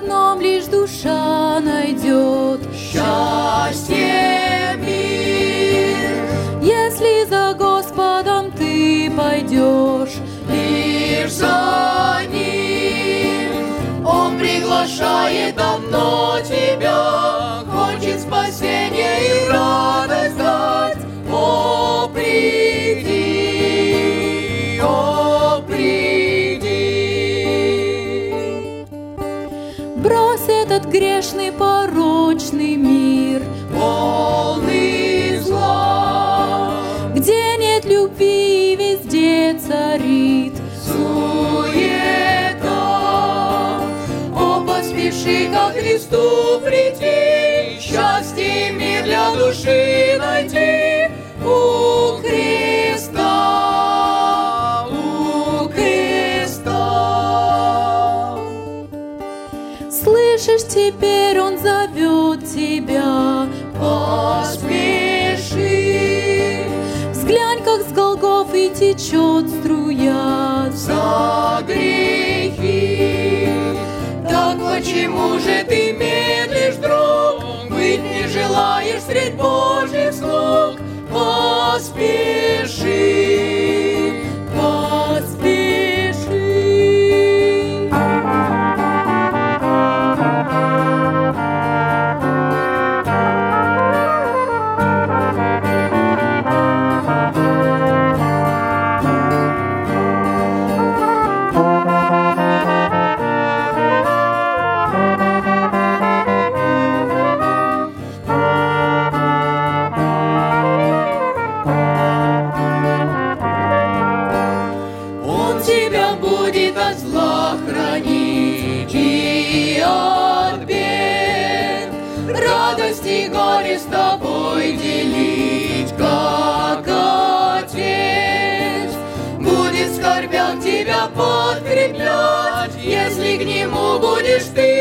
одном лишь душа найдет счастье, мир. Если за Господом ты пойдешь, Лишь за Ним Он приглашает давно тебя, хочет спасение и радость дать. О, приди, о, приди. брось этот грешный порочный мир, Полный зла, где нет любви, везде царит суета. О, поспеши ко Христу прийти, счастье и мир для души найти у креста, у креста. Слышишь, теперь Он зовет тебя. Поспеши, Взглянь, как с Голгофы течет струя. за грехи. Так почему же ты медлишь, друг? Быть не желаешь средь Божьих слуг? Поспеши, Поспеши. Он тебя будет от зла хранить и от бед, радость и горе с тобой делить, как Отец. Будет в скорбях тебя подкреплять, если к Нему будешь ты